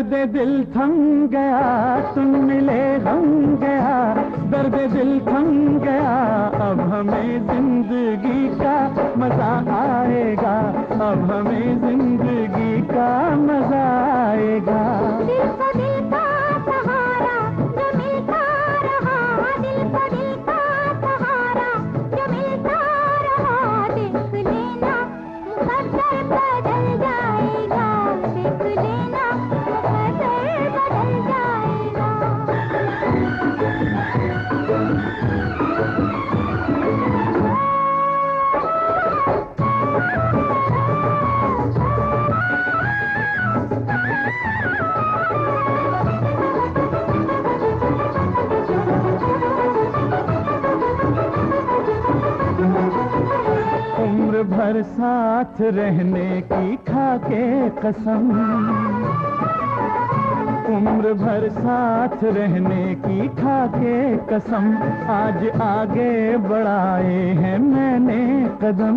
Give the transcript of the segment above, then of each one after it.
दर्द दिल थम गया, तुम मिले गम गया, दर्द दिल थम गया। अब हमें जिंदगी का मजा आएगा, अब हमें जिंदगी का मजा आएगा। दिल को दिल का सहारा जो मिलता रहा, दिल को दिल का सहारा जो मिलता रहा। देख लेना मुकद्दर बदल जाएगा, देख लेना मुकद्दर बदल जाएगा। उम्र भर साथ रहने की खाके कसम, उम्र भर साथ रहने की खाके कसम। आज आगे बढ़ाए हैं मैंने कदम।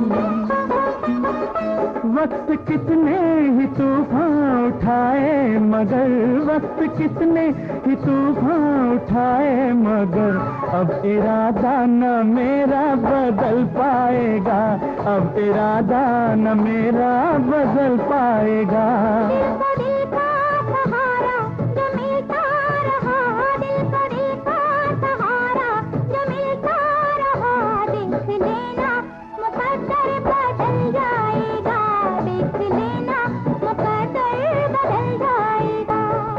वक्त कितने ही तूफान उठाए मगर, वक्त कितने ही तूफान उठाए मगर, अब इरादा न मेरा बदल पाएगा, अब इरादा न मेरा बदल पाएगा। दिल को दिल का सहारा जो मिलता रहा, दिल को दिल का सहारा जो मिलता रहा। देख लेना मुकद्दर बदल जाएगा, देख लेना मुकद्दर बदल जाएगा।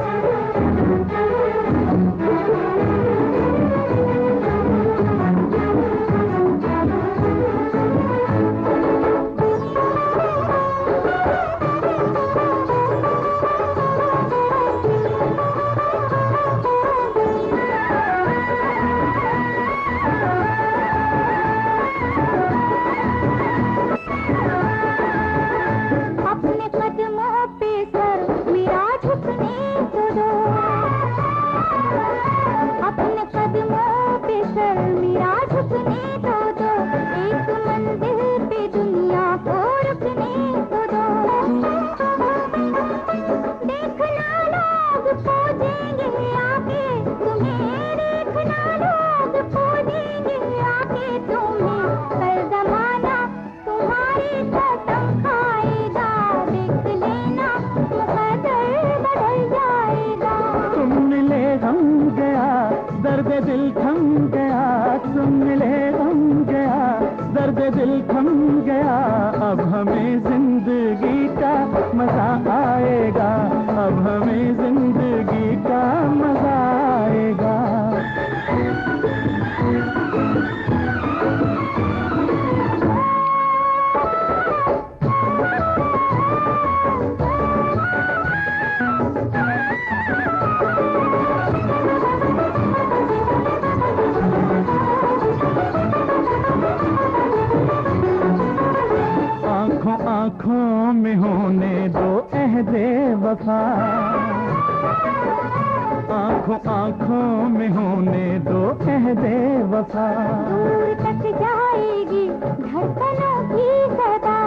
अपने कदमों पे सर मेरा झुकने तो दो, अपने कदमों पे सर मेरा झुकने तो दो। एक मंजिल पे दुनिया को रुकने तो दो। देखना लोग पूजेंगे आके तुम्हें, देखना लोग पूजेंगे आके तुम्हें। कल जमाना तुम्हारी कसम खाएगा, देख लेना मुकद्दर बदल जाएगा। तुम मिले गम गया, दर्द दिल थम गया, तुम मिले गम गया, दर्द दिल थम गया। अब हमें जिंदगी का मजा आएगा, अब हमें जिंदगी का मजा आएगा। आंखों आंखों में होने दो अहदे वफा, आंखों आंखों में होने दो अहदे वफा। दूर तक जाएगी धड़कनों की सदा,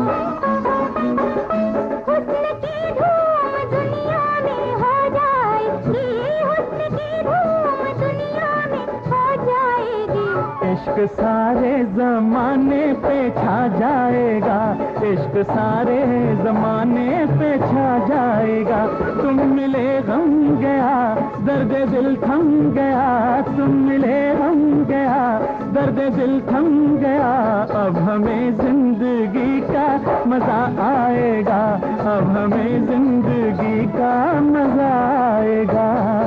हुस्न की धूम दुनिया में हो जाएगी, हुस्न की धूम दुनिया में हो जाएगी। इश्क सारे जमाने पे छा जाएगा, इश्क सारे जमाने पे छा जाएगा। तुम मिले गम गया, दर्द दिल थम गया, तुम मिले गम गया, दर्द दिल थम गया। अब हमें जिंदगी का मजा आएगा, अब हमें जिंदगी का मजा आएगा।